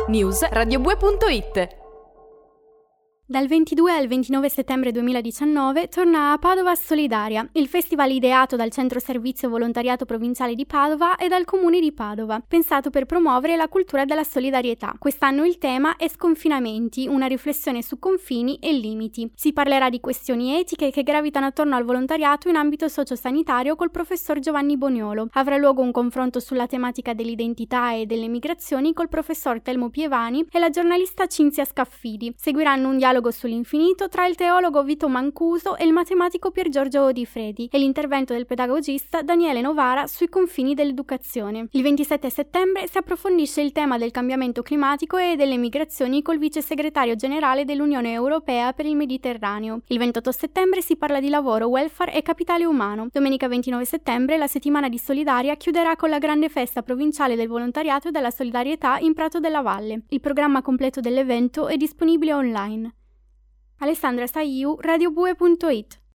News radiobue.it. Dal 22 al 29 settembre 2019 torna a Padova Solidaria, il festival ideato dal Centro Servizio Volontariato Provinciale di Padova e dal Comune di Padova, pensato per promuovere la cultura della solidarietà. Quest'anno il tema è Sconfinamenti, una riflessione su confini e limiti. Si parlerà di questioni etiche che gravitano attorno al volontariato in ambito sociosanitario col professor Giovanni Boniolo. Avrà luogo un confronto sulla tematica dell'identità e delle migrazioni col professor Telmo Pievani e la giornalista Cinzia Scaffidi. Seguiranno un dialogo sull'infinito tra il teologo Vito Mancuso e il matematico Pier Giorgio Odifredi e l'intervento del pedagogista Daniele Novara sui confini dell'educazione. Il 27 settembre si approfondisce il tema del cambiamento climatico e delle migrazioni col vice segretario generale dell'Unione Europea per il Mediterraneo. Il 28 settembre si parla di lavoro, welfare e capitale umano. Domenica 29 settembre la settimana di Solidaria chiuderà con la grande festa provinciale del volontariato e della solidarietà in Prato della Valle. Il programma completo dell'evento è disponibile online. Alessandra Saiu, radiobue.it.